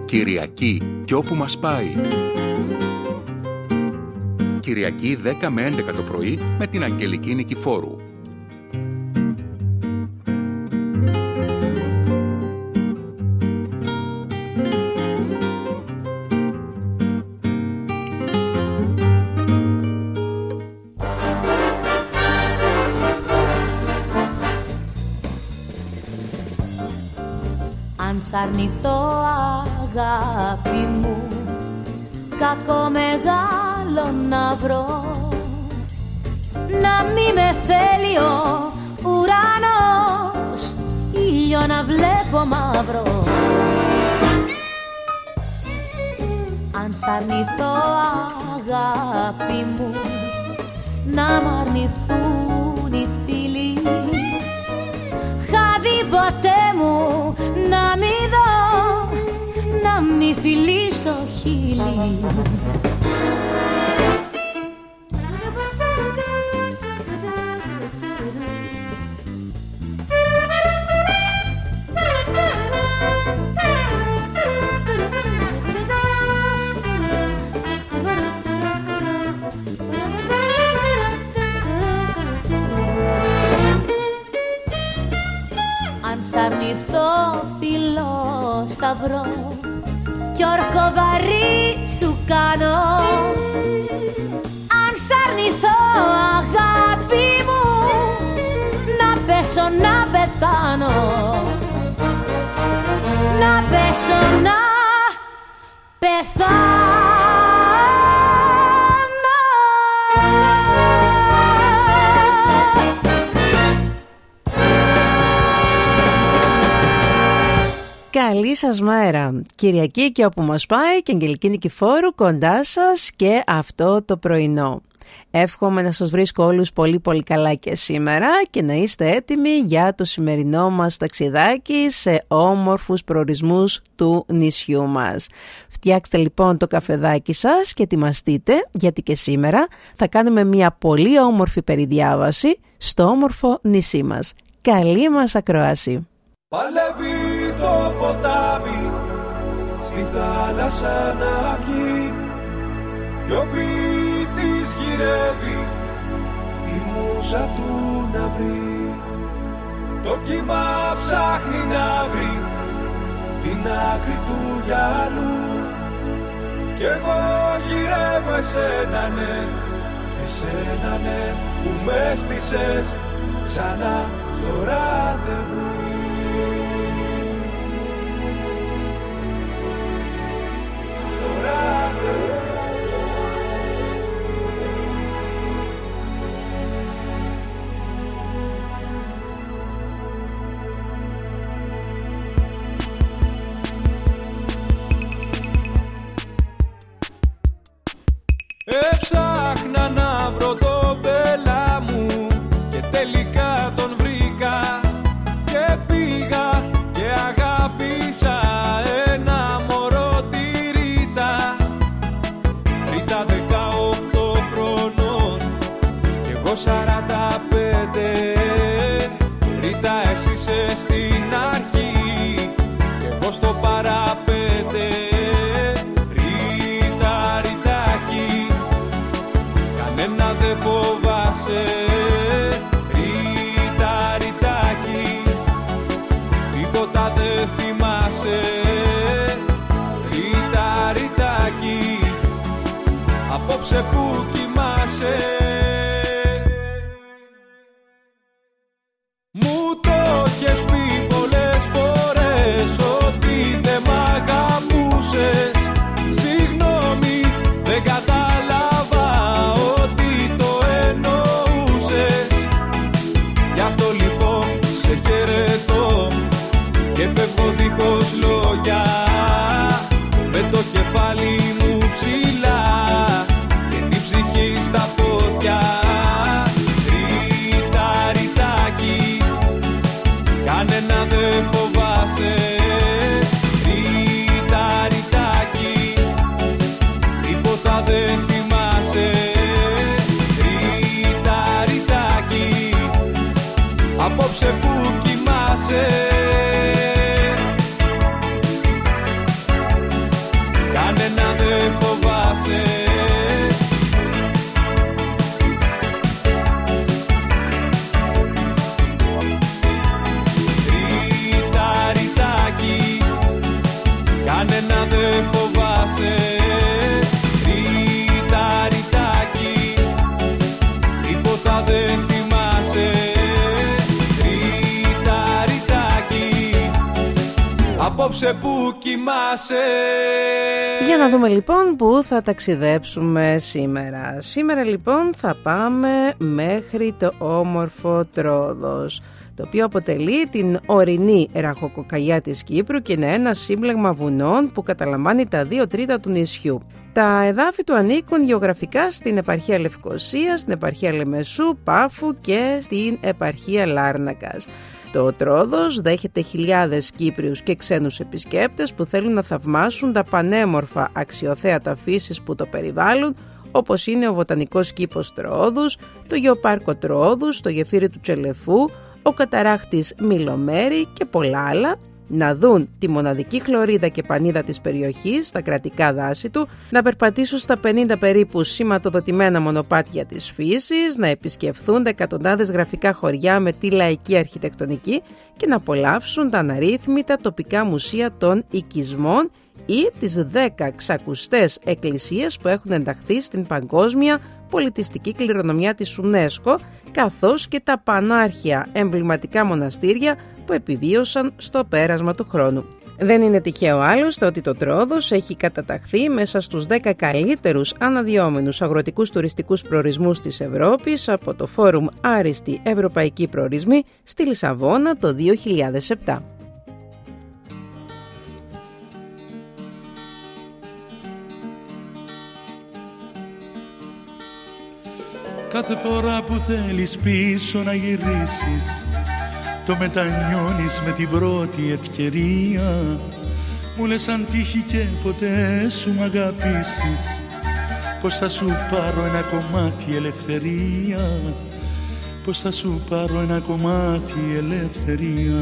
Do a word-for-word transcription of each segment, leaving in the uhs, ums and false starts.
Κυριακή κι όπου μας πάει. Κυριακή δέκα με έντεκα το πρωί με την Αγγελική Νικηφόρου. Αν σ' αρνηθώ αγάπη μου, κακό μεγάλο να βρω, να μη με θέλει ο ουρανός, ήλιο να βλέπω μαύρο. Αν σ' αρνηθώ αγάπη μου, να μ' αρνηθούν οι φίλοι, χάδι ποτέ μου να μη δω, να μη φιλήσω χείλη. Αν σ' αρνηθώ φιλό σταυρό κι όρκο βαρύ σου κάνω, αν σ' αρνηθώ αγάπη μου, να πέσω να πεθάνω, να πέσω να πεθάνω. Καλή σας μέρα. Κυριακή και όπου μας πάει και Αγγελική Νικηφόρου κοντά σας και αυτό το πρωινό. Εύχομαι να σας βρίσκω όλους πολύ πολύ καλά και σήμερα και να είστε έτοιμοι για το σημερινό μας ταξιδάκι σε όμορφους προορισμούς του νησιού μας. Φτιάξτε λοιπόν το καφεδάκι σας και ετοιμαστείτε, γιατί και σήμερα θα κάνουμε μια πολύ όμορφη περιδιάβαση στο όμορφο νησί μας. Καλή μας ακροάση. Παλεύει το ποτάμι στη θάλασσα να βγει κι ο ποιητής γυρεύει η μούσα του να βρει. Το κύμα ψάχνει να βρει την άκρη του γυαλού κι εγώ γυρεύω εσένα ναι, εσένα ναι που με στήσες ξανά στο ραντεβού. Έψαχνα να βρω τον πέλα μου και τελικά τον βρήκα και πήγα και αγάπησα ένα μωρό τη Ρίτα. Ρίτα δεκαοκτώ χρονών και εγώ σαράντα πέντε. Ρίτα εσύ είσαι στην αρχή και εγώ στο παραπέντε. Ρίτα, Ριτάκι, κανένα δεν φοβάσαι. Ρίτα, Ριτάκι, τίποτα δεν θυμάσαι. Ρίτα, Ριτάκι, απόψε που κοιμάσαι. Μου το έχεις πει πολλές φορές ότι δεν μ' απόψε που κοιμάσαι. Για να δούμε λοιπόν που θα ταξιδέψουμε σήμερα. Σήμερα λοιπόν θα πάμε μέχρι το όμορφο Τρόδος, το οποίο αποτελεί την ορεινή ραχοκοκαλιά της Κύπρου και είναι ένα σύμπλεγμα βουνών που καταλαμβάνει τα δύο τρίτα του νησιού. Τα εδάφη του ανήκουν γεωγραφικά στην επαρχία Λευκωσία, στην επαρχία Λεμεσού, Πάφου και στην επαρχία Λάρνακας. Το Τρόδος δέχεται χιλιάδες Κύπριους και ξένους επισκέπτες που θέλουν να θαυμάσουν τα πανέμορφα αξιοθέατα φύσης που το περιβάλλουν, όπως είναι ο Βοτανικός Κήπος Τροόδους, το Γεωπάρκο Τροόδους, το γεφύρι του Τσελεφού, ο καταράχτης Μιλομέρη και πολλά άλλα, να δουν τη μοναδική χλωρίδα και πανίδα της περιοχής στα κρατικά δάση του, να περπατήσουν στα πενήντα περίπου σηματοδοτημένα μονοπάτια της φύσης, να επισκεφθούν τα εκατοντάδες γραφικά χωριά με τη λαϊκή αρχιτεκτονική και να απολαύσουν τα αναρρύθμιτα τοπικά μουσεία των οικισμών ή τις δέκα ξακουστές εκκλησίες που έχουν ενταχθεί στην παγκόσμια πολιτιστική κληρονομιά της UNESCO, καθώς και τα πανάρχια εμβληματικά μοναστήρια που επιβίωσαν στο πέρασμα του χρόνου. Δεν είναι τυχαίο άλλωστε ότι το Τρόδος έχει καταταχθεί μέσα στους δέκα καλύτερους αναδυόμενους αγροτικούς τουριστικούς προορισμούς της Ευρώπης από το Φόρουμ Άριστοι Ευρωπαϊκοί Προορισμοί στη Λισαβόνα το δύο χιλιάδες επτά. Κάθε φορά που θέλεις πίσω να γυρίσεις, το μετανιώνεις με την πρώτη ευκαιρία. Μου λες αν τύχει και ποτέ σου μ' αγαπήσεις, πως θα σου πάρω ένα κομμάτι ελευθερία, πως θα σου πάρω ένα κομμάτι ελευθερία.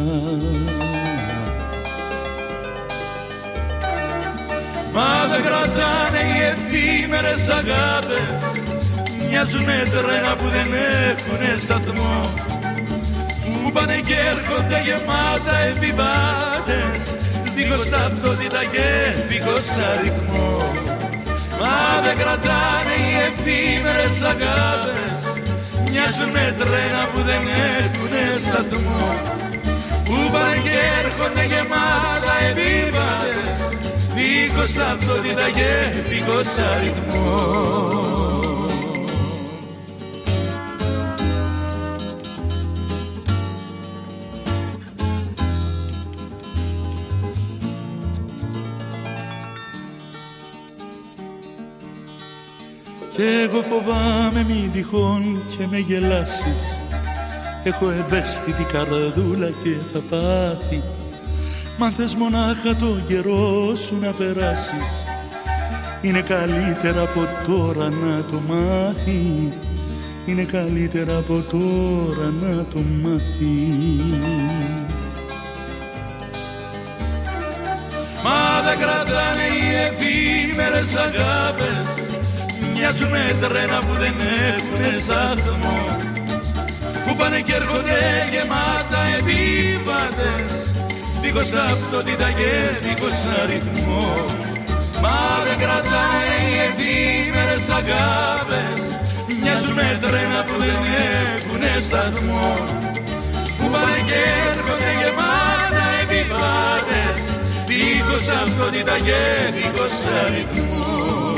Μα δεν κρατάνε οι εφήμερες αγάπες, μοιάζουνε τρένα που δεν έχουνε σταθμό, που πάνε και έρχονται γεμάτα επιβάτες, δίχως ταυτότητα και δίχως αριθμό. Μα δεν κρατάνε οι εφήμερες αγάπες, μοιάζουνε τρένα που δεν έχουνε σταθμό, που πάνε και έρχονται γεμάτα επιβάτες, δίχως ταυτότητα και δίχως αριθμό. Κι εγώ φοβάμαι μην τυχόν και με γελάσεις, έχω ευαίσθητη καρδούλα και θα πάθει. Μ' αν θες μονάχα το καιρό σου να περάσεις, είναι καλύτερα από τώρα να το μάθει, είναι καλύτερα από τώρα να το μάθει. Μα δεν κρατάνε οι εφήμερες αγάπες, μοιάζουνε τρένα που δεν έχουνε σταθμό, που πάνε και έρχονται γεμάτα επιβάτες, δίχως ταυτότητα και δίχως αριθμό. Μα δεν κρατάνε οι εφήμερες αγάπες, μοιάζουνε τρένα που δεν έχουνε σταθμό, που πάνε και έρχονται γεμάτα επιβάτες, δίχως ταυτότητα και δίχως αριθμό.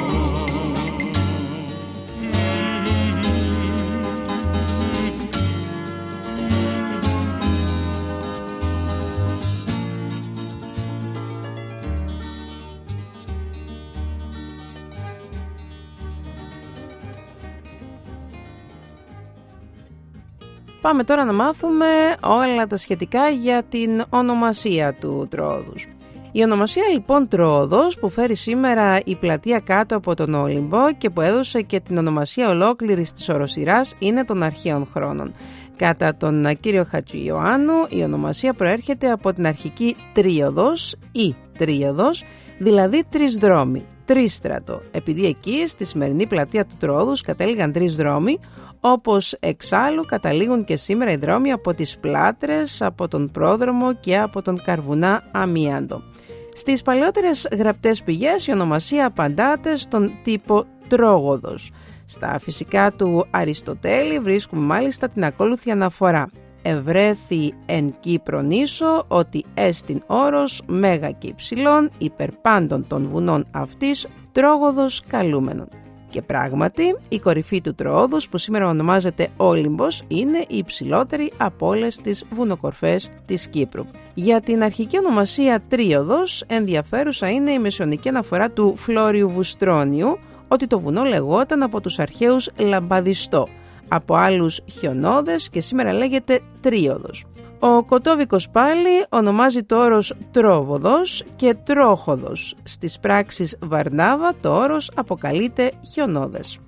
Πάμε τώρα να μάθουμε όλα τα σχετικά για την ονομασία του Τρόδους. Η ονομασία λοιπόν Τρόδος, που φέρει σήμερα η πλατεία κάτω από τον Όλυμπο και που έδωσε και την ονομασία ολόκληρης της οροσειράς, είναι των αρχαίων χρόνων. Κατά τον κύριο Χατζη-Ιωάννου, η ονομασία προέρχεται από την αρχική τρίοδος ή τρίοδος, δηλαδή τρεις δρόμοι, τρίστρατο, επειδή εκεί στη σημερινή πλατεία του Τρόδους κατέληγαν τρεις δρόμοι, όπως εξάλλου καταλήγουν και σήμερα οι δρόμοι από τις Πλάτρες, από τον Πρόδρομο και από τον Καρβουνά Αμίαντο. Στις παλαιότερες γραπτές πηγές η ονομασία απαντάται στον τύπο Τρόγοδος. Στα φυσικά του Αριστοτέλη βρίσκουμε μάλιστα την ακόλουθη αναφορά. ευρέθη εν Κύπρον ίσο ότι έστιν όρος μέγα και υψηλών υπερπάντων των βουνών αυτής τρόγοδος καλούμενον. Και πράγματι η κορυφή του Τροόδους, που σήμερα ονομάζεται Όλυμπος, είναι η υψηλότερη από όλες τις βουνοκορφές της Κύπρου. Για την αρχική ονομασία Τρίοδος ενδιαφέρουσα είναι η μεσαιωνική αναφορά του Φλόριου Βουστρόνιου ότι το βουνό λεγόταν από τους αρχαίους Λαμπαδιστό, από άλλους Χιονόδες και σήμερα λέγεται Τρίοδος. Ο Κοτόβικος πάλι ονομάζει το όρος Τρόβοδος και Τρόχοδος. Στις πράξεις Βαρνάβα το όρος αποκαλείται Χιονόδες.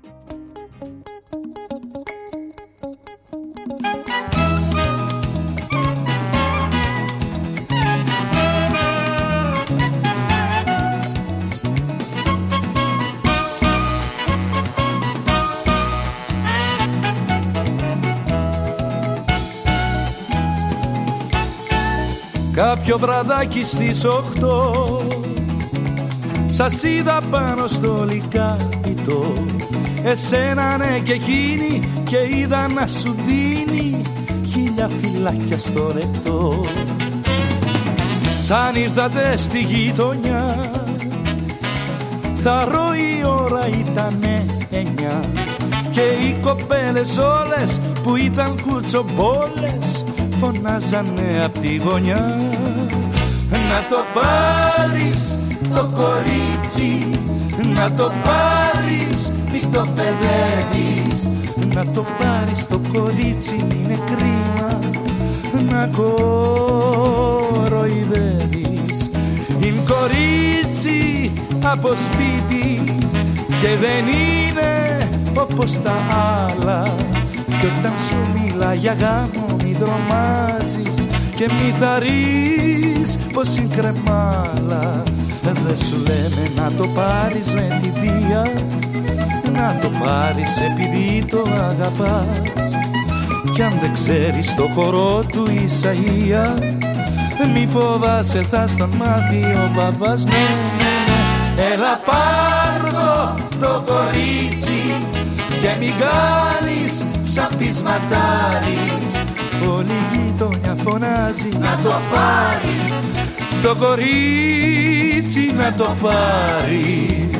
Κάποιο βραδάκι στις οχτώ σας είδα πάνω στο λικάβιτο, εσένα ναι και εκείνη, και είδα να σου δίνει χίλια φυλάκια στο ρεπτό. Σαν ήρθατε στη γειτονιά, θα ρω η ώρα ήτανε εννιά, και οι κοπέλες όλες που ήταν κουτσομπόλες φωνάζανε απ' τη γωνιά. Να το πάρεις το κορίτσι, να το πάρεις μη το παιδεύεις, να το πάρεις το κορίτσι είναι κρίμα να κοροϊδεύεις. Είναι κορίτσι από σπίτι και δεν είναι όπως τα άλλα, κι όταν σου μιλά για γάμο μη τρομάζεις και μη θαρρείς πως είναι κρεμάλα. Δεν σου λένε να το πάρεις με τη βία, να το πάρεις επειδή το αγαπάς, κι αν δεν ξέρεις το χορό του Ισαΐα μη φοβάσαι θα στον μάθει ο παπάς. Ναι, ναι, ναι. Έλα πάρ' το, το κορίτσι και μη κάνεις σαν πεισματάρεις. Όλη η γειτονιά φωνάζει να το πάρεις το κορίτσι, να το πάρεις.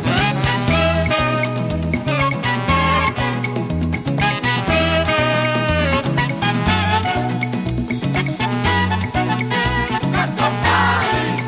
Να το πάρεις.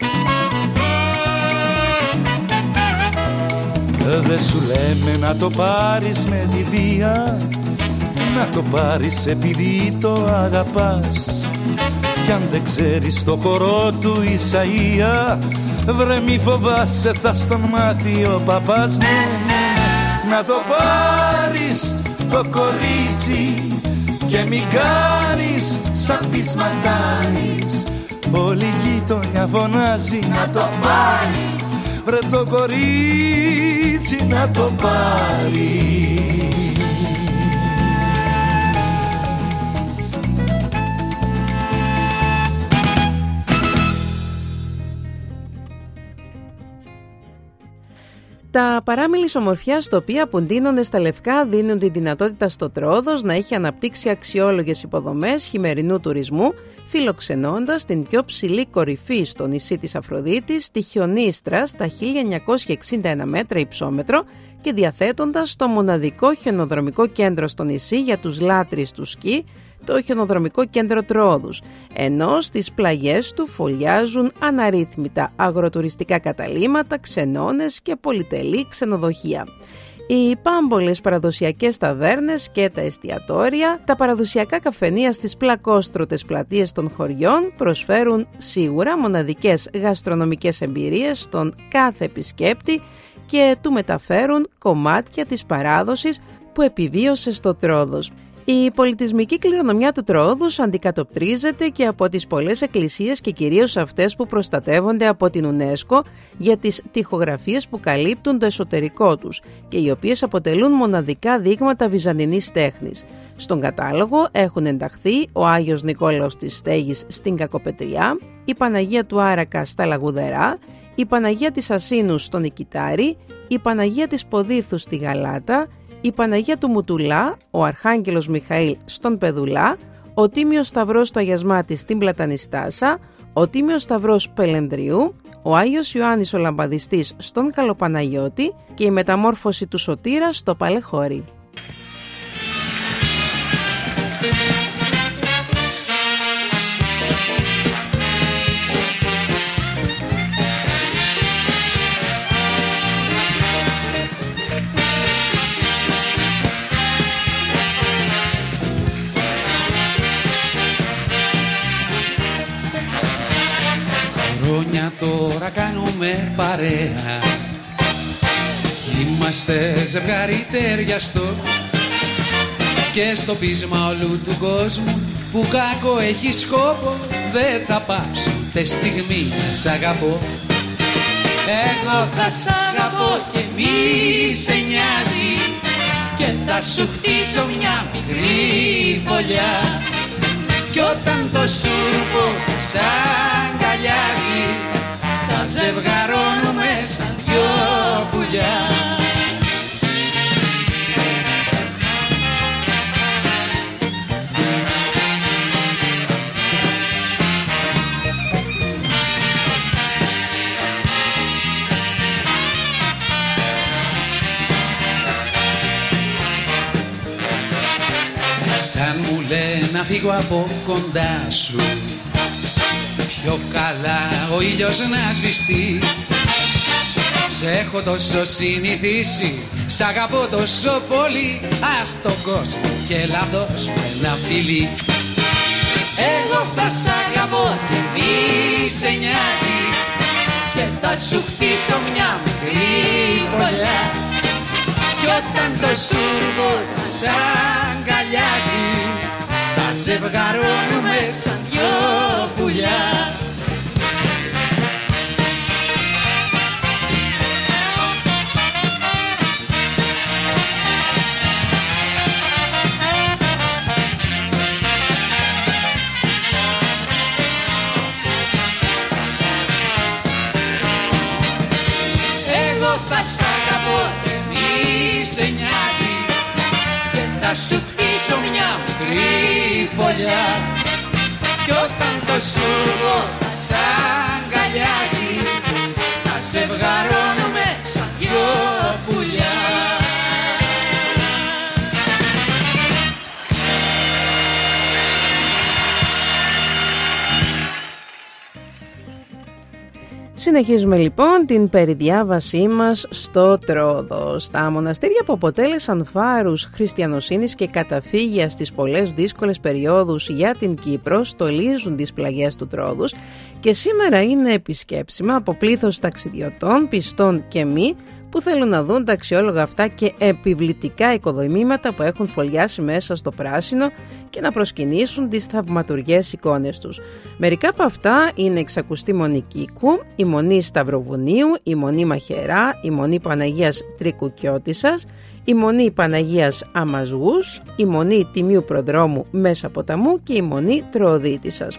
Δεν σου λέμε να το πάρεις με τη βία, να το πάρεις επειδή το αγαπάς, κι αν δεν ξέρεις το χορό του Ισαΐα βρε μη φοβάσαι θα στον μάθει ο παπάς. Ναι, ναι, να το πάρεις το κορίτσι και μη κάνεις σαν πεισματάρεις. Όλη η γειτονιά φωνάζει να το πάρεις, βρε το κορίτσι να το πάρεις. Τα παράμιλης ομορφιάς τοπία που ντύνονται στα λευκά δίνουν τη δυνατότητα στο Τρόοδος να έχει αναπτύξει αξιόλογες υποδομές χειμερινού τουρισμού, φιλοξενώντας την πιο ψηλή κορυφή στο νησί της Αφροδίτης, τη Χιονίστρα, στα χίλια εννιακόσια εξήντα ένα μέτρα υψόμετρο, και διαθέτοντας το μοναδικό χιονοδρομικό κέντρο στο νησί για τους λάτρεις του σκι, το χιονοδρομικό κέντρο Τροόδους, ενώ στις πλαγιές του φωλιάζουν αναρρύθμιτα αγροτουριστικά καταλύματα, ξενώνες και πολυτελή ξενοδοχεία. Οι πάμπολες παραδοσιακές ταβέρνες και τα εστιατόρια, τα παραδοσιακά καφενεία στις πλακόστρωτες πλατείες των χωριών προσφέρουν σίγουρα μοναδικές γαστρονομικές εμπειρίες στον κάθε επισκέπτη και του μεταφέρουν κομμάτια της παράδοσης που επιβίωσε στο Τρόοδος. Η πολιτισμική κληρονομιά του Τροόδους αντικατοπτρίζεται και από τις πολλές εκκλησίες και κυρίως αυτές που προστατεύονται από την UNESCO για τις τοιχογραφίες που καλύπτουν το εσωτερικό τους και οι οποίες αποτελούν μοναδικά δείγματα βυζαντινής τέχνης. Στον κατάλογο έχουν ενταχθεί ο Άγιος Νικόλαος της Στέγης στην Κακοπετριά, η Παναγία του Άρακα στα Λαγουδερά, η Παναγία της Ασίνου στον Ικιτάρι, η Παναγία της Ποδήθου στη Γαλάτα, η Παναγία του Μουτουλά, ο Αρχάγγελος Μιχαήλ στον Πεδουλά, ο Τίμιος Σταυρός του Αγιασμάτη στην Πλατανιστάσα, ο Τίμιος Σταυρός Πελενδριού, ο Άγιος Ιωάννης ο Λαμπαδιστής στον Καλοπαναγιώτη και η μεταμόρφωση του Σωτήρα στο Παλαιχώρι. Χρόνια τώρα κάνουμε παρέα, είμαστε ζευγάρι ταιριαστό και στο πείσμα όλου του κόσμου που κάκο έχει σκόπο δεν θα πάψω τε στιγμή να σ' αγαπώ. Εγώ θα σ' αγαπώ και μη σε νοιάζει και θα σου χτίσω μια μικρή φωλιά κι όταν το σούρπο θα σ' αγκαλιάζει θα ζευγαρώνουμε σαν δυο πουλιά. Σαν μου λένε να φύγω από κοντά σου, πιο καλά ο ήλιος να σβηστεί. Σ' έχω τόσο συνηθίσει, σ' αγαπώ τόσο πολύ, ας τον κόσμο και έλα δώσ' μου ένα φιλί. Εγώ θα σ' αγαπώ και μη σε νοιάζει και θα σου χτίσω μια μικρή φωλιά κι όταν το σούρβο θα σ' αγκαλιάζει θα ζευγαρώνουμε σαν δυο πουλιά. Εγώ θα σ' αγαπώ και μη σε νοιάζει και θα σου χτίσω μια μικρή φωλιά κι όταν το σούργο θα σ' αγκαλιάζει θα ζευγαρώνουμε σαν δυο πουλιά. Συνεχίζουμε λοιπόν την περιδιάβασή μας στο Τρόδος. Τα μοναστήρια που αποτέλεσαν φάρους χριστιανοσύνης και καταφύγια στις πολλές δύσκολες περιόδους για την Κύπρο στολίζουν τις πλαγιές του Τρόδους και σήμερα είναι επισκέψιμα από πλήθος ταξιδιωτών, πιστών και μη που θέλουν να δουν τα αξιόλογα αυτά και επιβλητικά οικοδομήματα που έχουν φωλιάσει μέσα στο πράσινο και να προσκυνήσουν τις θαυματουργές εικόνες τους. Μερικά από αυτά είναι η Ξακουστή Μονή Κίκου, η Μονή Σταυροβουνίου, η Μονή Μαχαιρά, η Μονή Παναγίας Τρικουκιώτισσας, η Μονή Παναγίας Αμαζγούς, η Μονή Τιμίου Προδρόμου Μέσα Ποταμού και η Μονή Τροοδίτισσας.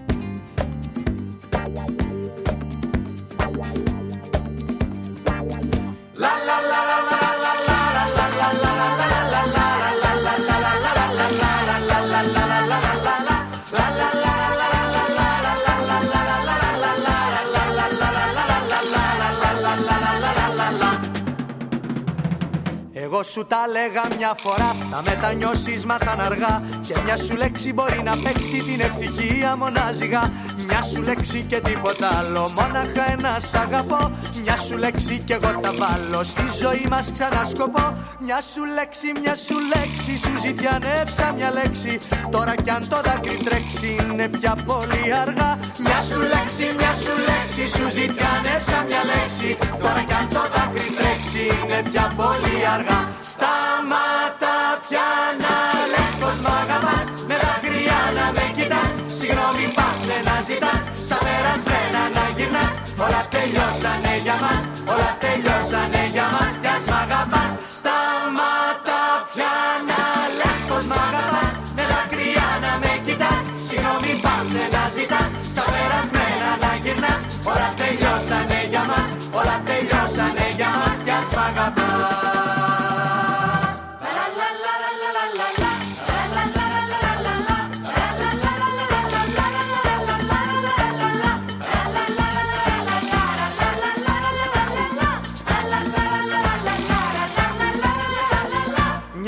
Εγώ σου τα λέγα μια φορά, τα μετανιώσεις μάθαν αργά και μια σου λέξη μπορεί να παίξει την ευτυχία μονάζιγα. Μια σου λέξη και τίποτα άλλο, μόναχα ένα σ' αγαπώ. Μια σου λέξη κι εγώ τα βάλω, στη ζωή μας ξανά σκοπό. Μια σου λέξη, μια σου λέξη, σου ζητιανεύσα μια λέξη. Τώρα κι αν το δάκρυ τρέξει είναι πια πολύ αργά. Μια σου λέξη, μια σου λέξη, σου ζητιανεύσα μια λέξη. Τώρα κι αν το δάκρυ τρέξει είναι πια πολύ αργά. Σταμάτα πια να λες πως μ' αγαπάς, με δάκρυα να με κοιτάς. Συγγνώμη πάψε να ζητάς, στα περασμένα να γυρνάς. Όλα τελειώσανε για μας, όλα τελειώσανε για μας κι ας μ' αγαπάς. Σταμάτα πια να λες πως μ' αγαπάς, με δάκρυα να με κοιτάς. Συγγνώμη πάψε να ζητάς, στα περασμένα να γυρνάς. Όλα τελειώσανε για μας, όλα τελειώσανε για μας κι ας μ' αγαπάς.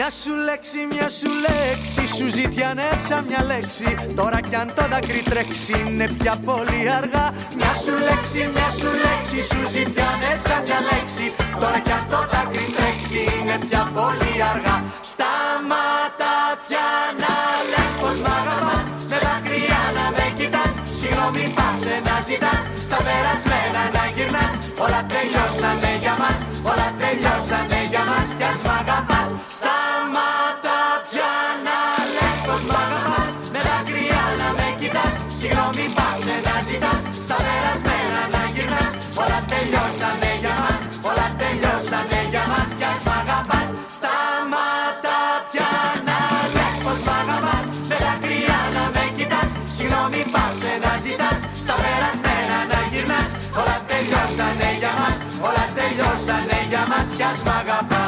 Μια σου λέξη, μια σου λέξη, σου ζητιανέψα μια λέξη. Τώρα κι αν το δάκρυ τρέξει είναι πια πολύ αργά. Μια σου λέξη, μια σου λέξη, σου ζητιανέψα μια λέξη. Τώρα κι αν το δάκρυ τρέξει είναι πια πολύ αργά. Σταμάτα πια να λες πως μ' αγαπάς, με δάκρυα να με κοιτάς. Συγγνώμη πάψε να ζητάς, στα περασμένα να γυρνάς. Όλα τελειώσανε για μας, όλα τελειώσανε για μας κι ας μ' αγαπάς. Σταμάτα πια να λες πως μ' αγαπάς, με δάκρυα να με κοιτάς. Συγγνώμη πάψε να ζητάς, στα περασμένα να γυρνάς. Όλα τελειώσανε για μας, όλα τελειώσανε για μας κι ας μ' αγαπάς. Σταμάτα πια να λες πως μ' αγαπάς, με δάκρυα να με κοιτάς. Συγγνώμη πάψε να ζητάς, στα περασμένα να γυρνάς. Όλα τελειώσανε για μας, όλα τελειώσανε για μας κι ας μ' αγαπάς.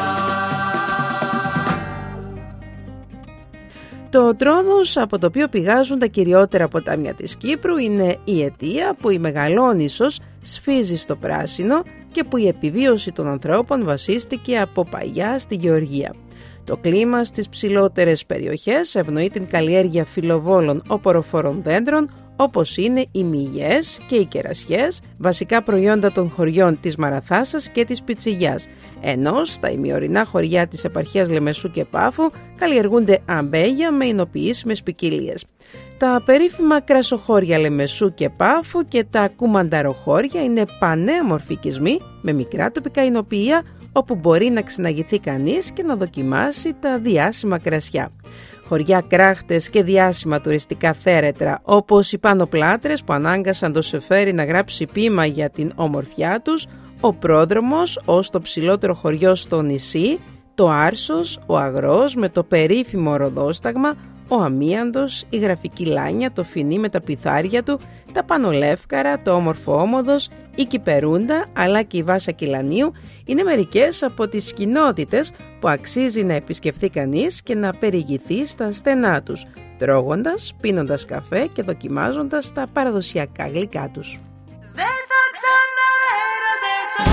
Το Τρόδος, από το οποίο πηγάζουν τα κυριότερα ποτάμια της Κύπρου, είναι η αιτία που η Μεγαλόνισσος σφίζει στο πράσινο και που η επιβίωση των ανθρώπων βασίστηκε από παλιά στη γεωργία. Το κλίμα στις ψηλότερες περιοχές ευνοεί την καλλιέργεια φυλλοβόλων οποροφόρων δέντρων, όπως είναι οι μυγιές και οι κερασιές, βασικά προϊόντα των χωριών της Μαραθάσας και της Πιτσιγιάς, ενώ στα ημιορεινά χωριά της επαρχίας Λεμεσού και Πάφου καλλιεργούνται αμπέλια με εινοποιήσιμες ποικιλίες. Τα περίφημα κρασοχώρια Λεμεσού και Πάφου και τα κουμανταροχώρια είναι πανέμορφοι οικισμοί με μικρά τοπικά εινοποιεία, όπου μπορεί να ξυναγηθεί κανείς και να δοκιμάσει τα διάσημα κρασιά. Χωριά κράχτες και διάσημα τουριστικά θέρετρα, όπως οι Πάνω Πλάτρες που ανάγκασαν το Σεφέρι να γράψει ποίημα για την ομορφιά τους, ο Πρόδρομος ως το ψηλότερο χωριό στο νησί, το Άρσος, ο Αγρός με το περίφημο Ροδόσταγμα, ο Αμίαντος, η Γραφική Λάνια, το Φοινί με τα πιθάρια του, τα Πανολεύκαρα, το όμορφο Όμοδος, η Κυπερούντα αλλά και η Βάσα Κιλανίου είναι μερικές από τις κοινότητες που αξίζει να επισκεφθεί κανείς και να περιηγηθεί στα στενά τους, τρώγοντας, πίνοντας καφέ και δοκιμάζοντας τα παραδοσιακά γλυκά τους. Δεν θα ξαναερωτευτώ.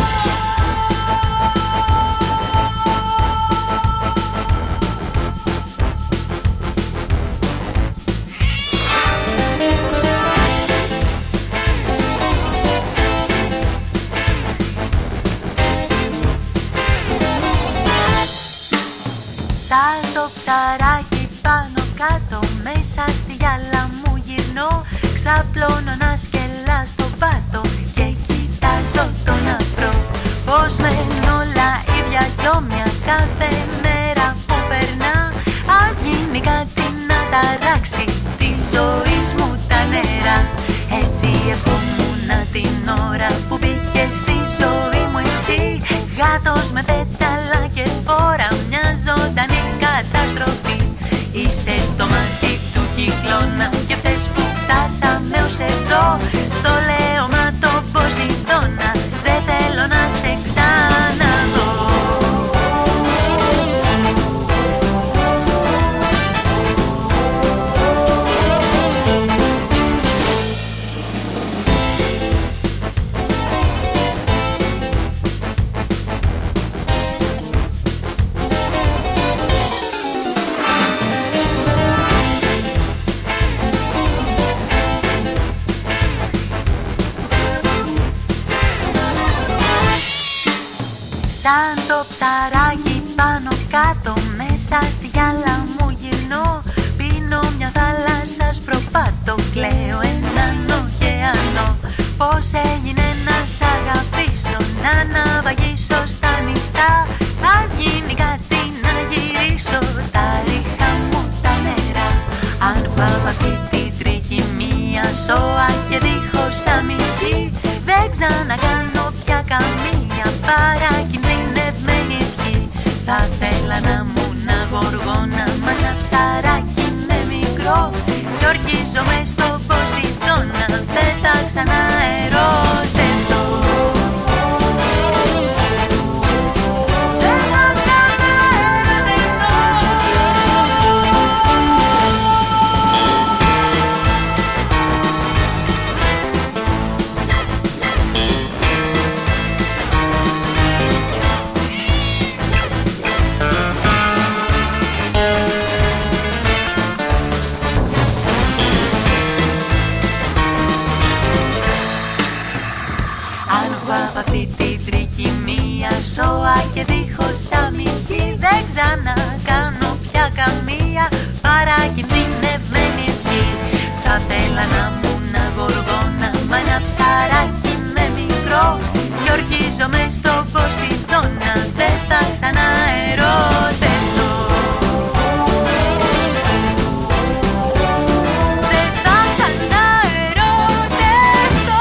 Σαν το ψαράκι πάνω κάτω, μέσα στη γυάλα μου γυρνώ. Ξαπλώνω να σκελά στον πάτο και κοιτάζω τον αφρό. Πως μένουν όλα ίδια κι όμοια κάθε μέρα που περνά. Ας γίνει κάτι να ταράξει τη ζωή μου τα νερά. Έτσι ευχόμουν την ώρα που μπήκε στη ζωή μου εσύ. Γάτος με πέταλα και φόρα, μια ζωντανή καταστροφή. Είσαι το μάτι του κυκλώνα και φταίς που φτάσαμε ως εδώ. Στο λέωμα το Ποζειδώνα, δεν θέλω να σε ξαναδώ. Σαν το ψαράκι πάνω κάτω, μέσα στη γυάλα μου γυρνώ. Πίνω μια θάλασσα σπροπάτω, κλαίω έναν ωκεανό. Πώς έγινε να σ' αγαπήσω, να ναυαγίσω στα νυχτά. Ας γίνει κάτι να γυρίσω στα ρίχα μου τα νερά. Αν πάω αυτή την τρικυμία, σώα και δίχως αμυγή, δεν ξανακάνω πια καμία παρακινδυνευμένη ευχή. Θα θέλα να μου να γοργόνα, μα ένα ψαράκι με μικρό. Κι ορκίζομαι στο Ποζειδώνα, δεν θα ξαναερωτευτώ. και δίχως αμυγή. Δεν ξανακάνω πια καμία παρακινδυνευμένη ευχή. Θα θέλα να μου να γοργόνα, μα ένα ψαράκι με μικρό. Κι ορκίζομαι στο Ποσειδώνα, δεν θα ξαναερωτευτώ. Δεν θα ξαναερωτευτώ.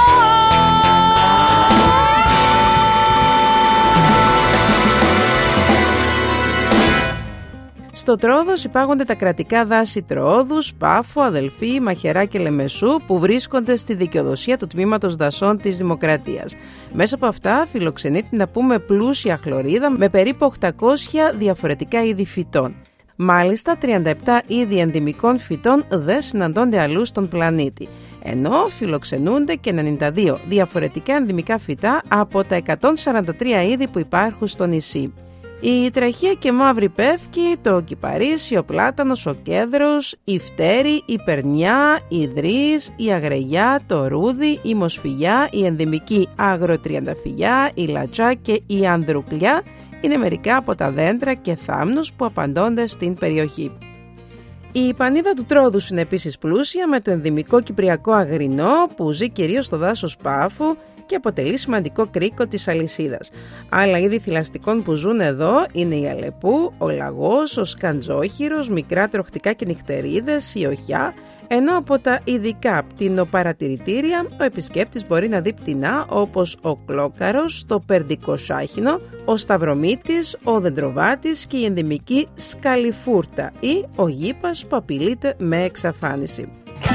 Στο Τρόδος υπάγονται τα κρατικά δάση Τροόδους, Πάφο, Αδελφή, Μαχαιρά και Λεμεσού που βρίσκονται στη δικαιοδοσία του Τμήματος Δασών της Δημοκρατίας. Μέσα από αυτά φιλοξενεί την να πούμε πλούσια χλωρίδα με περίπου οκτακόσια διαφορετικά είδη φυτών. Μάλιστα τριάντα επτά είδη ενδυμικών φυτών δεν συναντώνται αλλού στον πλανήτη, ενώ φιλοξενούνται και ενενήντα δύο διαφορετικά ενδυμικά φυτά από τα εκατόν σαράντα τρία είδη που υπάρχουν στο νησί. Η τραχία και μαύρη πεύκη, το κυπαρίσι, ο πλάτανος, ο κέδρος, η φτέρη, η περνιά, η δρύς, η αγρεγιά, το ρούδι, η μοσφυγιά, η ενδυμική αγροτριανταφυλιά, η λατσά και η ανδρουκλιά είναι μερικά από τα δέντρα και θάμνους που απαντώνται στην περιοχή. Η πανίδα του Τρόδους είναι επίσης πλούσια με το ενδυμικό κυπριακό αγρινό που ζει κυρίως στο δάσος Πάφου και αποτελεί σημαντικό κρίκο της αλυσίδας. Άλλα είδη θηλαστικών που ζουν εδώ είναι η αλεπού, ο λαγός, ο σκαντζόχυρος, μικρά τροχτικά και νυχτερίδες, η οχιά, ενώ από τα ειδικά πτηνοπαρατηρητήρια ο επισκέπτης μπορεί να δει πτηνά όπως ο κλόκαρος, το περντικοσάχινο, ο σταυρομύτης, ο δεντροβάτης και η ενδυμική σκαλιφούρτα ή ο γήπας που απειλείται με εξαφάνιση.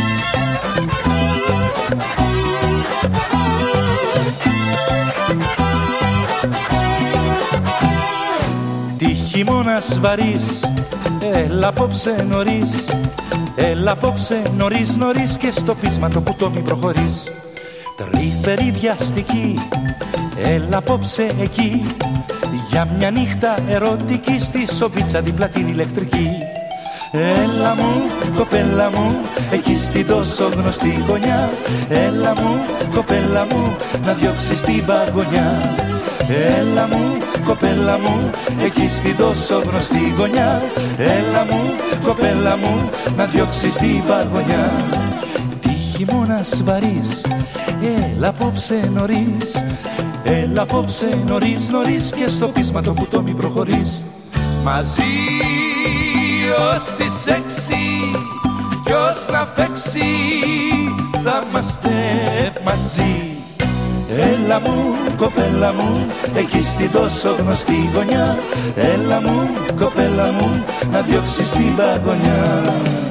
Χειμώνας βαρύς, έλα απόψε νωρίς. Έλα απόψε νωρίς νωρίς και στο πείσμα το κουτό μη προχωρείς. Τρυφερή βιαστική, έλα απόψε εκεί. Για μια νύχτα ερωτική στη σοβίτσα δίπλα την ηλεκτρική. Έλα μου, κοπέλα μου, εκεί στην τόσο γνωστή γωνιά. Έλα μου, κοπέλα μου, να διώξεις την παγωνιά. Έλα μου, κοπέλα μου, εκεί στην τόσο γνωστή γωνιά. Έλα μου, κοπέλα μου, να διώξεις την παγωνιά. Τι χειμώνας βαρύς, έλα απόψε νωρίς. Έλα απόψε νωρίς νωρίς και στο πείσμα το κουτό μη προχωρείς. Μαζί ως τις έξι κι ως να φέξει θα είμαστε μαζί. Έλα μου, κοπέλα μου, εκεί στην τόσο γνωστή γωνιά. Έλα μου, κοπέλα μου, να διώξεις την παγωνιά.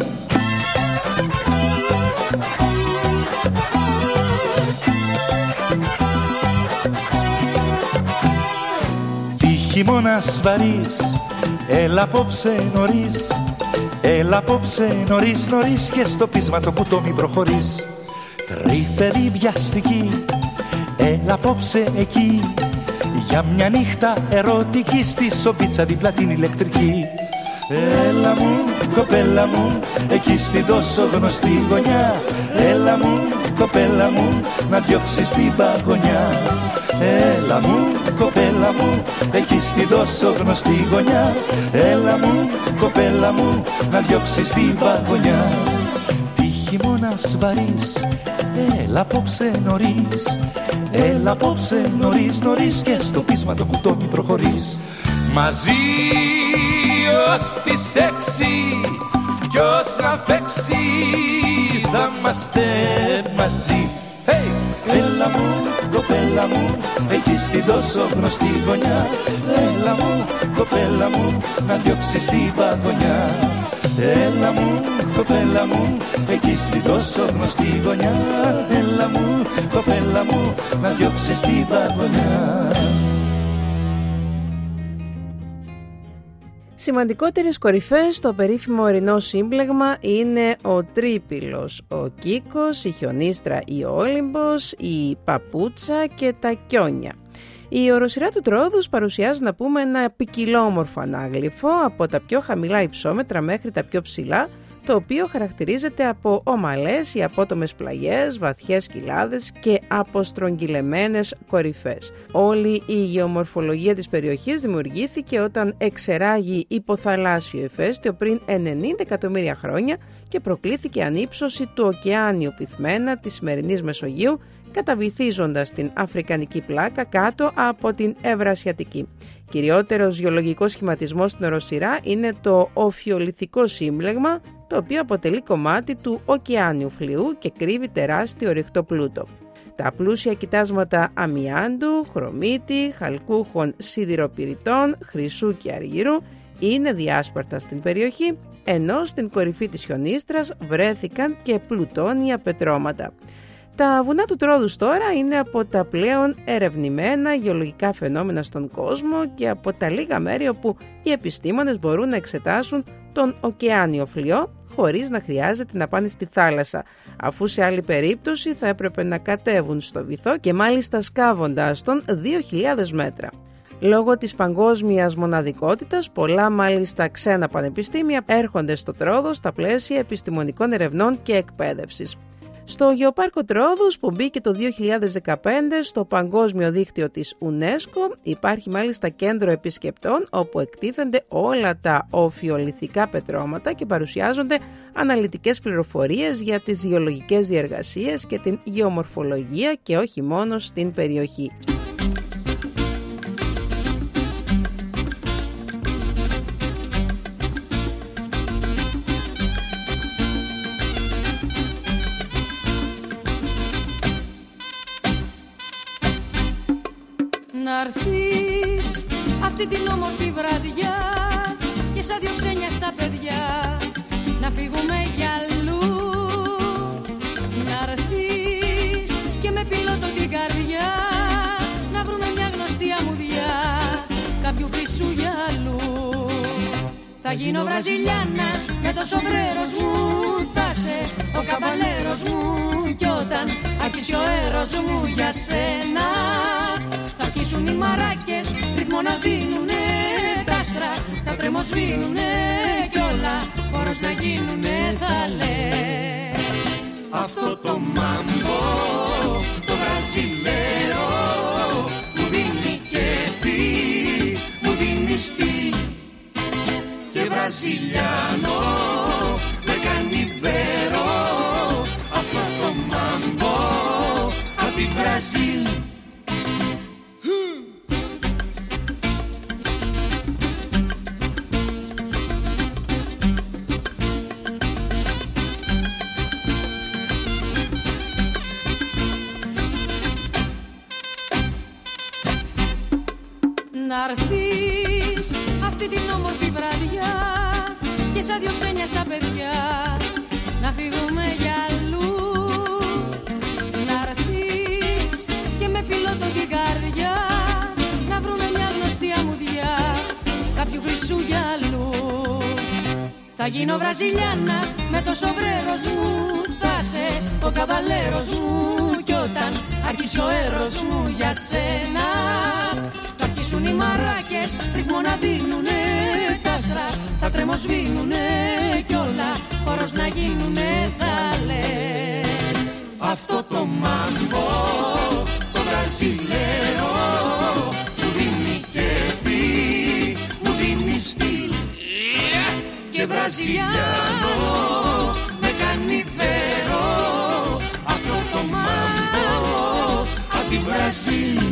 Τι χειμώνας βαρύς, έλα απόψε νωρίς. Έλα απόψε νωρίς νωρίς και στο πείσμα το κουτό μη προχωρείς. Τρυφερή βιαστική, έλα απόψε εκεί. Για μια νύχτα ερωτική στη σοπίτσα δίπλα την ηλεκτρική. Έλα μου, κοπέλα μου, εκεί στην τόσο γνωστή γωνιά. Έλα μου, κοπέλα μου, να διώξεις την παγωνιά. Έλα μου, κοπέλα μου, εκεί στην τόσο γνωστή γωνιά. Έλα μου, κοπέλα μου, να διώξεις την παγωνιά. Τι χειμώνας βαρύς, έλα απόψε νωρίς. Έλα απόψε νωρίς νωρίς και στο πείσμα το κουτό μη προχωρείς. Μαζί ως τις έξι κι ως να φέξει θα είμαστε μαζί. Hey! Έλα μου, κοπέλα μου, εκεί στην τόσο γνωστή γωνιά. Έλα μου, κοπέλα μου, να διώξεις την παγωνιά. Έλα μου, κοπέλα μου, εκεί στην τόσο γνωστή γωνιά. Έλα μου, κοπέλα μου, να διώξεις την παγωνιά. Σημαντικότερες κορυφές στο περίφημο ορεινό σύμπλεγμα είναι ο Τρίπυλος, ο Κίκος, η Χιονίστρα, η Όλυμπος, η Παπούτσα και τα Κιόνια. Η οροσειρά του Τρόδους παρουσιάζει να πούμε ένα ποικιλόμορφο ανάγλυφο από τα πιο χαμηλά υψόμετρα μέχρι τα πιο ψηλά, το οποίο χαρακτηρίζεται από ομαλές ή απότομες πλαγιές, βαθιές κοιλάδες και αποστρογγυλεμένες κορυφές. Όλη η γεωμορφολογία της περιοχής δημιουργήθηκε όταν εξεράγει υποθαλάσσιο ηφαίστειο πριν ενενήντα εκατομμύρια χρόνια και προκλήθηκε ανύψωση του ωκεάνιου πυθμένα της σημερινής Μεσογείου, καταβυθίζοντας την Αφρικανική πλάκα κάτω από την Ευρασιατική. Κυριότερος γεωλογικός σχηματισμός στην οροσειρά είναι το οφιολιθικό σύμπλεγμα, το οποίο αποτελεί κομμάτι του ωκεάνιου φλοιού και κρύβει τεράστιο ρηχτό πλούτο. Τα πλούσια κοιτάσματα αμιάντου, χρωμίτη, χαλκούχων σιδηροπυρητών, χρυσού και αργύρου είναι διάσπαρτα στην περιοχή, ενώ στην κορυφή της χιονίστρας βρέθηκαν και πλουτόνια πετρώματα. Τα βουνά του Τρόδους τώρα είναι από τα πλέον ερευνημένα γεωλογικά φαινόμενα στον κόσμο και από τα λίγα μέρη όπου οι επιστήμονες μπορούν να εξετάσουν τον ωκεάνιο φλοιό χωρίς να χρειάζεται να πάνε στη θάλασσα, αφού σε άλλη περίπτωση θα έπρεπε να κατέβουν στο βυθό και μάλιστα σκάβοντας τον δύο χιλιάδες μέτρα. Λόγω της παγκόσμιας μοναδικότητας, πολλά μάλιστα ξένα πανεπιστήμια έρχονται στο Τρόδο στα πλαίσια επιστημονικών ερευνών και εκπαίδευσης. Στο Γεωπάρκο Τρόδους, που μπήκε το δύο χιλιάδες δεκαπέντε στο παγκόσμιο δίκτυο της UNESCO, υπάρχει μάλιστα κέντρο επισκεπτών όπου εκτίθενται όλα τα οφιολιθικά πετρώματα και παρουσιάζονται αναλυτικές πληροφορίες για τις γεωλογικές διεργασίες και την γεωμορφολογία και όχι μόνο στην περιοχή. Να'ρθείς αυτή την όμορφη βραδιά και σαν δυο ξένια στα παιδιά να φύγουμε για αλλού. Να'ρθείς και με πιλότο την καρδιά να βρούμε μια γνωστή αμμουδιά κάποιου χρυσού γυαλού. Θα γίνω Βραζιλιάνα με το σομπρέρος μου, θα σε ο καμπαλέρος μου κι όταν αρχίσει ο έρος μου για σένα θα αρχίσουν οι μαράκες ρυθμό να δίνουνε τα άστρα, θα τρεμοσβήνουνε κι όλα χώρος να γίνουνε θα λες. Αυτό το μάμπο, το βραζιλέρο μου δίνει κέφι, μου δίνει στυλ και βραζιλιάνο με κάνει βέρο. Αυτό το μάμπο απ' την Βραζίλ. Να'ρθείς αυτή την όμορφη βραδιά και σαν δυο ξένια στα παιδιά να φύγουμε για αλλού. Να'ρθείς και με πιλότο την καρδιά να βρούμε μια γνωστή αμμουδιά κάποιου χρυσού γυαλού. Θα γίνω Βραζιλιάνα με το σομπρέρος μου, θα σε ο καβαλέρος μου κι όταν αρχίσει ο έρος μου για σένα θα αρχίσουν οι μαράκες ρυθμό να δίνουνε τα άστρα, θα τρεμοσβήνουνε κι όλα χώρος να γίνουνε θα λες. Αυτό το μάμπο, το βραζιλέρο μου δίνει κέφι, μου δίνει στυλ και βραζιλιάνο με κάνει βέρο. Αυτό το μάμπο απ' την Βραζίλ.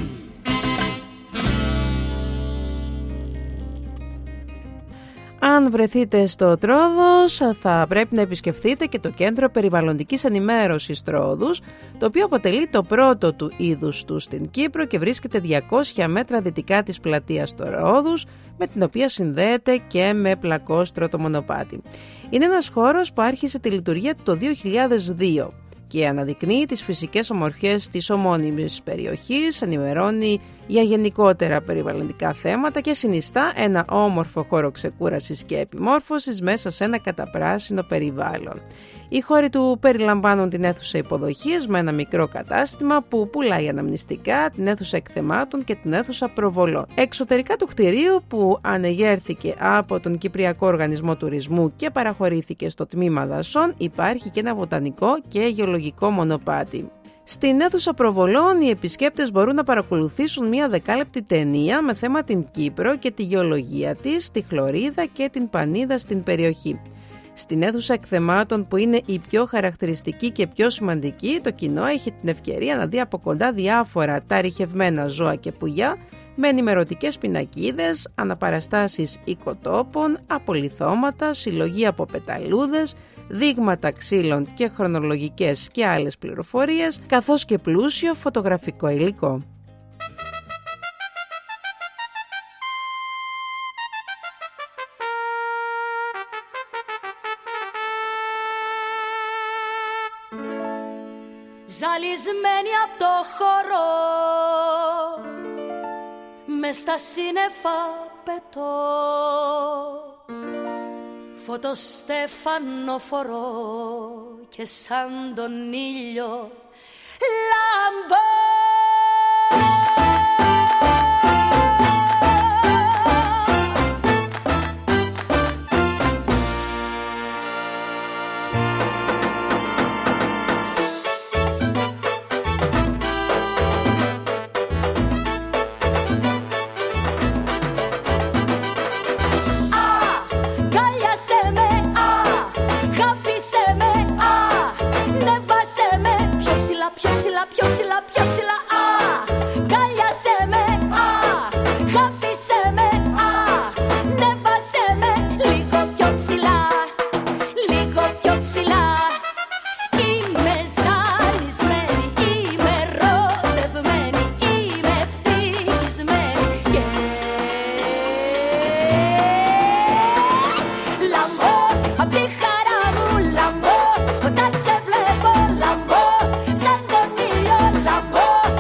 Αν βρεθείτε στο Τρόδος θα πρέπει να επισκεφθείτε και το Κέντρο Περιβαλλοντικής Ενημέρωσης Τρόδους, το οποίο αποτελεί το πρώτο του είδους του στην Κύπρο και βρίσκεται διακόσια μέτρα δυτικά της πλατείας Τρόδους, με την οποία συνδέεται και με πλακόστρο το μονοπάτι. Είναι ένας χώρος που άρχισε τη λειτουργία του το δύο χιλιάδες δύο και αναδεικνύει τις φυσικές ομορφιές της ομώνυμης περιοχής, ενημερώνει για γενικότερα περιβαλλοντικά θέματα και συνιστά ένα όμορφο χώρο ξεκούρασης και επιμόρφωσης μέσα σε ένα καταπράσινο περιβάλλον. Οι χώροι του περιλαμβάνουν την αίθουσα υποδοχής με ένα μικρό κατάστημα που πουλάει αναμνηστικά, την αίθουσα εκθεμάτων και την αίθουσα προβολών. Εξωτερικά του κτηρίου, που ανεγέρθηκε από τον Κυπριακό Οργανισμό Τουρισμού και παραχωρήθηκε στο τμήμα δασών, υπάρχει και ένα βοτανικό και γεωλογικό μονοπάτι. Στην αίθουσα προβολών οι επισκέπτες μπορούν να παρακολουθήσουν μια δεκάλεπτη ταινία με θέμα την Κύπρο και τη γεωλογία της, τη χλωρίδα και την πανίδα στην περιοχή. Στην αίθουσα εκθεμάτων, που είναι η πιο χαρακτηριστική και πιο σημαντική, το κοινό έχει την ευκαιρία να δει από κοντά διάφορα ταρυχευμένα ζώα και πουλιά με ενημερωτικές πινακίδες, αναπαραστάσεις οικοτόπων, απολιθώματα, συλλογή από πεταλούδες, δείγματα ξύλων και χρονολογικές και άλλες πληροφορίες, καθώς και πλούσιο φωτογραφικό υλικό. Ζαλισμένη απ' το χώρο, μες στα σύννεφα πετώ, φωτοστέφανο φορώ και σαν τον ήλιο λάμπω. Πιο ψηλά, πιο ψηλά, πιο ψηλά, α, κάλιασέ με, α, χάπισε με, α, νεβάσέ με, λίγο πιο ψηλά, λίγο πιο ψηλά. Είμαι ζαλισμένη, είμαι ερωτευμένη, είμαι ευτυχισμένη και λαμπώ απ' τη χαρά μου, λαμπώ όταν σε βλέπω, λαμπώ σαν τον ήλιο, λαμπώ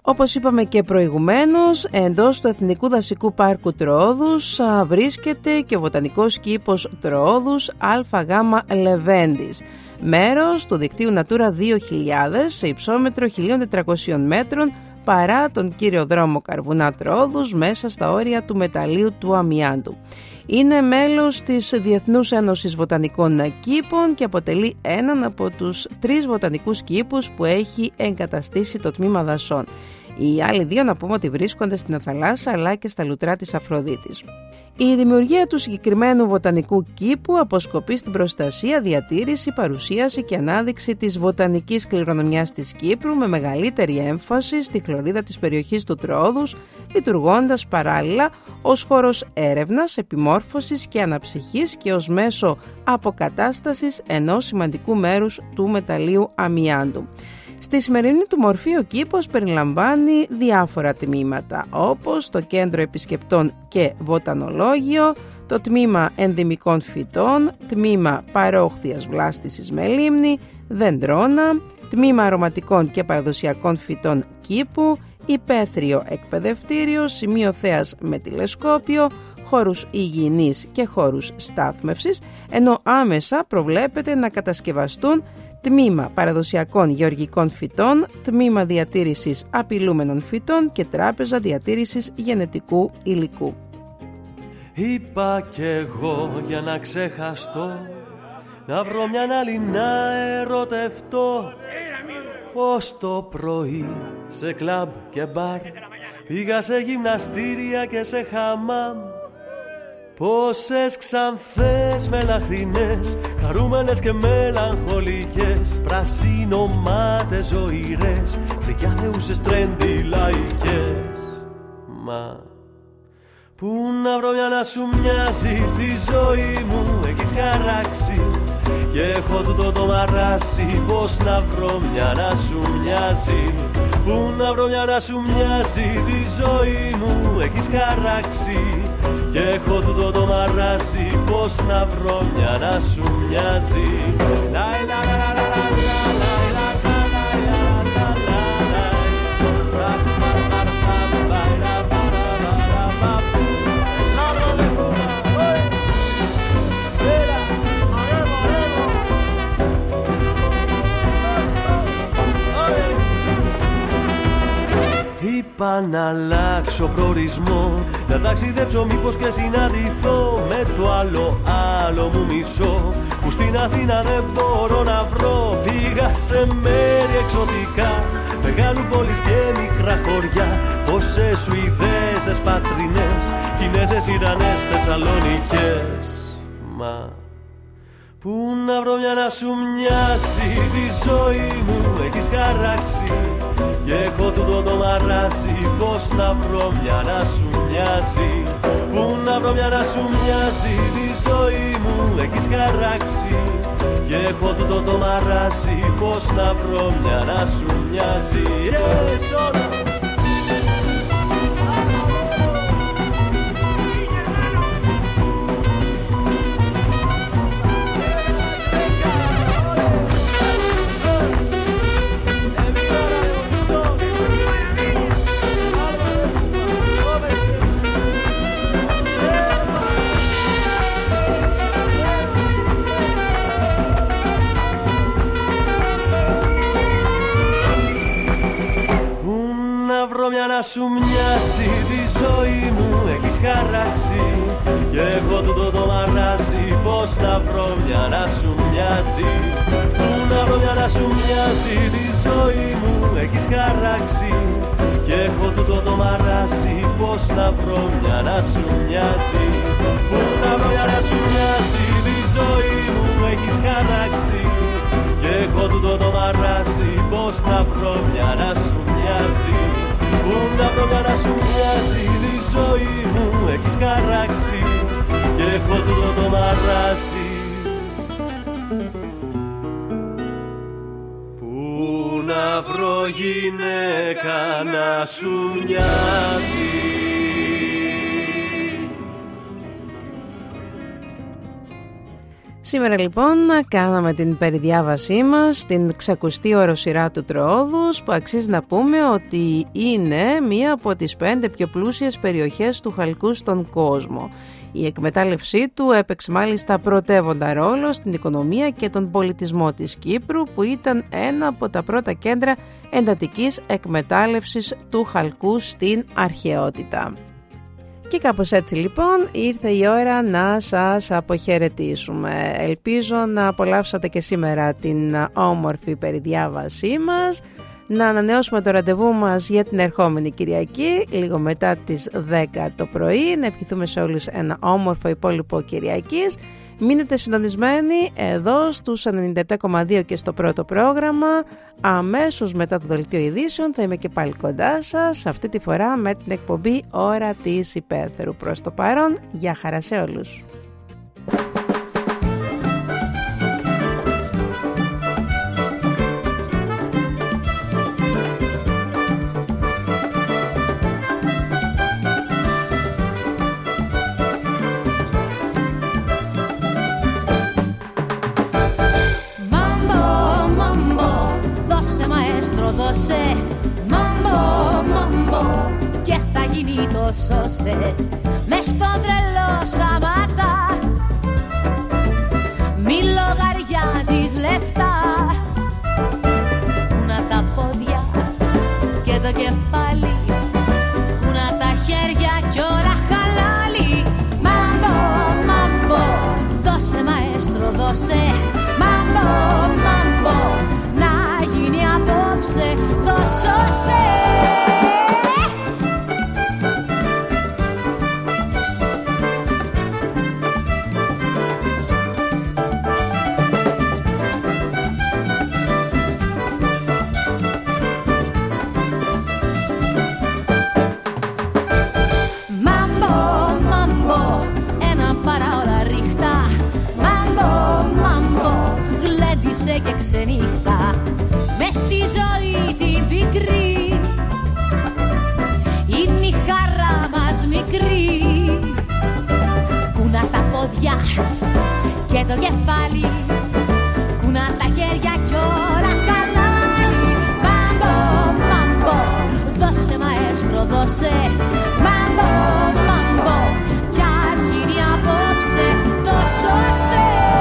Όπως είπαμε και προηγουμένως, εντός του Εθνικού Δασικού Πάρκου Τροόδους βρίσκεται και ο βοτανικός κήπος Τροόδους ΑΓ Λεβέντης, μέρος του δικτύου Natura δύο χιλιάδες σε υψόμετρο χίλια τετρακόσια μέτρων παρά τον κύριο δρόμο Καρβουνά Τροόδους μέσα στα όρια του μεταλλείου του αμιάντου. Είναι μέλος της Διεθνούς Ένωσης Βοτανικών Κήπων και αποτελεί έναν από τους τρεις βοτανικούς κήπους που έχει εγκαταστήσει το τμήμα δασών. Οι άλλοι δύο να πούμε ότι βρίσκονται στην Αθαλάσσα αλλά και στα λουτρά της Αφροδίτης. Η δημιουργία του συγκεκριμένου βοτανικού κήπου αποσκοπεί στην προστασία, διατήρηση, παρουσίαση και ανάδειξη της βοτανικής κληρονομιάς της Κύπρου με μεγαλύτερη έμφαση στη χλωρίδα της περιοχής του Τροόδους, λειτουργώντας παράλληλα ως χώρος έρευνας, επιμόρφωσης και αναψυχής και ως μέσο αποκατάστασης ενός σημαντικού μέρους του μεταλλείου αμιάντου. Στη σημερινή του μορφή ο κήπος περιλαμβάνει διάφορα τμήματα, όπως το Κέντρο Επισκεπτών και Βοτανολόγιο, το Τμήμα Ενδυμικών Φυτών, Τμήμα Παρόχθιας Βλάστησης με Λίμνη, Δεντρώνα, Τμήμα Αρωματικών και Παραδοσιακών Φυτών Κήπου, Υπαίθριο Εκπαιδευτήριο, Σημείο Θέας με τηλεσκόπιο, χώρους υγιεινής και χώρους στάθμευσης, ενώ άμεσα προβλέπεται να κατασκευαστούν Τμήμα Παραδοσιακών Γεωργικών Φυτών, Τμήμα Διατήρησης Απειλούμενων Φυτών και Τράπεζα Διατήρησης Γενετικού Υλικού. Είπα κι εγώ για να ξεχαστώ, να βρω μια άλλη να ερωτευτώ. Ως το πρωί σε κλαμπ και μπαρ πήγα σε γυμναστήρια και σε χαμάμ. Πόσες ξανθές μελαχρινές, χαρούμενες και μελαγχολικές, πρασίνομάτες ζωηρές, φρικιά θεούσες τρέντι λαϊκές. Μα πού να βρω μια να σου μοιάζει, τη ζωή μου έχεις χαράξει και έχω τούτο το μαράσι. Πώς να βρω μια να σου μοιάζει, πού να βρω μια να σου μοιάζει, τη ζωή μου έχεις χαράξει και έχω τούτο το μαράσι. Πώς να βρω μια να σου μοιάζει. Είπα να αλλάξω προορισμό, να ταξιδέψω μήπως και συναντηθώ με το άλλο άλλο μου μισό που στην Αθήνα δεν μπορώ να βρω. Πήγα σε μέρη εξωτικά, μεγάλου πόλεις και μικρά χωριά, πόσες Σουηδέζες πατρινές, Κινέζες, Ιρανές, Θεσσαλονικές. Μα πού να βρω μια να σου μοιάσει, τη ζωή μου έχεις χαράξει και έχω τούτο το μαράσι. Πώς να βρω μια να σου μοιάζει, πού να βρω μια να σου μοιάζει, τη ζωή μου έχεις χαράξει και έχω τούτο το μαράσι. Πώς να βρω μια να σου μοιάζει. Yes, να σου μοιάζει, τη ζωή μου έχεις χαράξει και έχω τούτο το μαράζι. Πώς να βρω μια να σου μοιάζει, πού να βρω μια να σου μοιάζει, τη ζωή μου έχεις χαράξει και έχω τούτο το μαράζι. Πώς να βρω μια να σου μοιάζει, πού να βρω μια να σου μοιάζει, τη ζωή μου έχεις χαράξει και έχω τούτο το μαράζι. Πώς να βρω μια να σου μοιάζει, πού να βρω μια να σου μοιάζει, τη ζωή μου έχεις χαράξει και έχω τούτο το μαράζι. Πού να βρω γυναίκα να σου μοιάζει. Σήμερα λοιπόν κάναμε την περιδιάβασή μας στην ξακουστή οροσειρά του Τροόδους, που αξίζει να πούμε ότι είναι μία από τις πέντε πιο πλούσιες περιοχές του χαλκού στον κόσμο. Η εκμετάλλευσή του έπαιξε μάλιστα πρωτεύοντα ρόλο στην οικονομία και τον πολιτισμό της Κύπρου, που ήταν ένα από τα πρώτα κέντρα εντατικής εκμετάλλευσης του χαλκού στην αρχαιότητα. Και κάπως έτσι λοιπόν ήρθε η ώρα να σας αποχαιρετήσουμε. Ελπίζω να απολαύσατε και σήμερα την όμορφη περιδιάβασή μας. Να ανανεώσουμε το ραντεβού μας για την ερχόμενη Κυριακή, λίγο μετά τις δέκα το πρωί. Να ευχηθούμε σε όλους ένα όμορφο υπόλοιπο Κυριακής. Μείνετε συντονισμένοι εδώ στους ενενήντα επτά κόμμα δύο και στο πρώτο πρόγραμμα. Αμέσως μετά το δελτίο ειδήσεων θα είμαι και πάλι κοντά σας, αυτή τη φορά με την εκπομπή Ώρα της Υπαίθρου. Προς το παρόν, γεια χαρά σε όλους. Σώσε μες στο τρελό Σαββάτα, μη λογαριάζεις λεφτά. Κούνα τα πόδια και το κεφάλι, κούνα τα χέρια κι όλα χαλάλι. Μάμπο, μάμπο, δώσε μαέστρο, δώσε. Μάμπο, μάμπο, να γίνει απόψε το σώσε. Και ξενύχτα μες στη ζωή την πικρή, είναι η χαρά μας μικρή. Κούνα τα πόδια και το κεφάλι, κούνα τα χέρια κι όλα χαλάλι. Μάμπο, μάμπο, δώσε μαέστρο, δώσε. Μάμπο, μάμπο, κι ας γίνει απόψε το σώσε.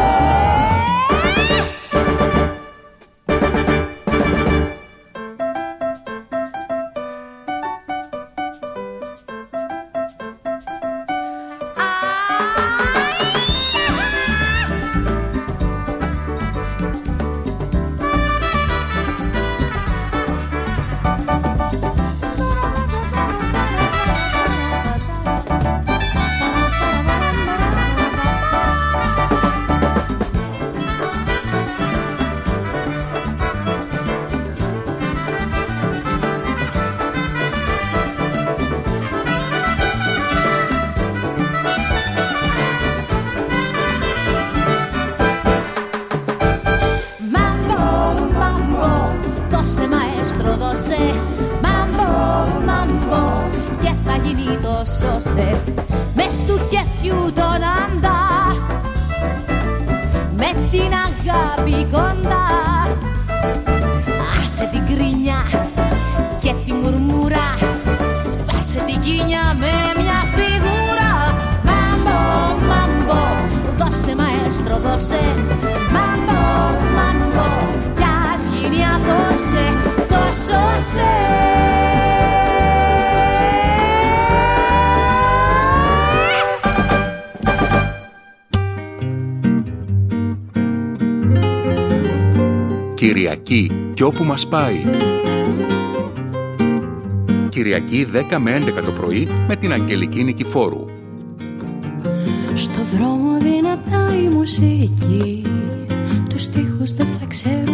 Μες του κεφιού τον αντά, με την αγάπη κοντά. Άσε την κρίνια και τη μουρμούρα, σπάσε την κίνια με μια φιγούρα. Μάμπο, μάμπο, δώσε μαέστρο, δώσε. Μάμπο, μάμπο, κι ας γίνει απόψε το σώσε. Κυριακή κι όπου μας πάει. Κυριακή δέκα με έντεκα το πρωί με την Αγγελική Νικηφόρου. Στο δρόμο δυνατά η μουσική, τους στίχους δεν θα ξέρω